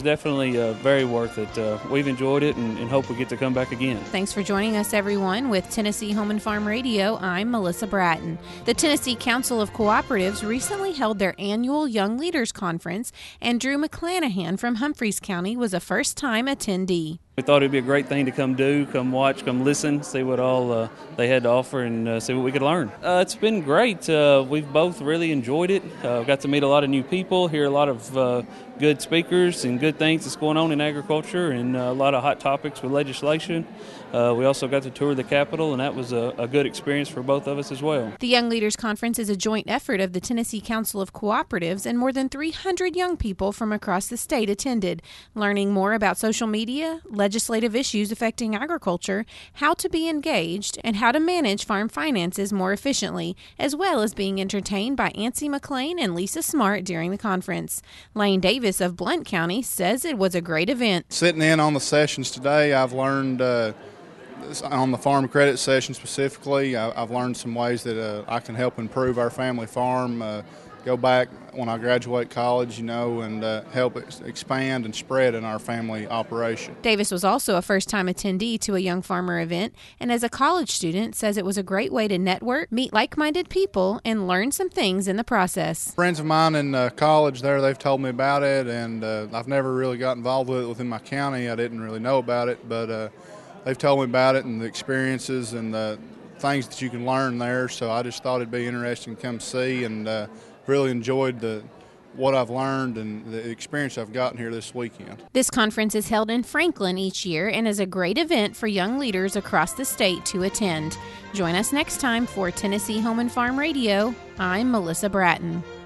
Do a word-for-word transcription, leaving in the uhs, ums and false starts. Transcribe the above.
definitely uh, very worth it. Uh, we've enjoyed it and, and hope we get to come back again. Thanks for joining us, everyone. With Tennessee Home and Farm Radio, I'm Melissa Bratton. The Tennessee Council of Cooperatives recently held their annual Young Leaders Conference, and Drew McClanahan from Humphreys County was a first-time attendee. We thought it'd be a great thing to come do, come watch, come listen, see what all uh, they had to offer, and uh, see what we could learn. Uh, it's been great. Uh, we've both really enjoyed it. Uh, got to meet a lot of new people, hear a lot of uh, good speakers and good things that's going on in agriculture, and uh, a lot of hot topics with legislation. Uh, we also got to tour the Capitol, and that was a, a good experience for both of us as well. The Young Leaders Conference is a joint effort of the Tennessee Council of Cooperatives, and more than three hundred young people from across the state attended, learning more about social media, legislative issues affecting agriculture, how to be engaged, and how to manage farm finances more efficiently, as well as being entertained by Ancy McLean and Lisa Smart during the conference. Lane Davis of Blount County says it was a great event. Sitting in on the sessions today, I've learned uh, on the farm credit session specifically, I, I've learned some ways that uh, I can help improve our family farm, uh, go back when I graduate college, you know, and uh, help ex- expand and spread in our family operation. Davis was also a first-time attendee to a Young Farmer event, and as a college student says it was a great way to network, meet like-minded people, and learn some things in the process. Friends of mine in uh, college there, they've told me about it, and uh, I've never really got involved with it within my county. I didn't really know about it, but uh, they've told me about it and the experiences and the things that you can learn there, so I just thought it'd be interesting to come see, and uh, really enjoyed the what I've learned and the experience I've gotten here this weekend. This conference is held in Franklin each year and is a great event for young leaders across the state to attend. Join us next time for Tennessee Home and Farm Radio. I'm Melissa Bratton.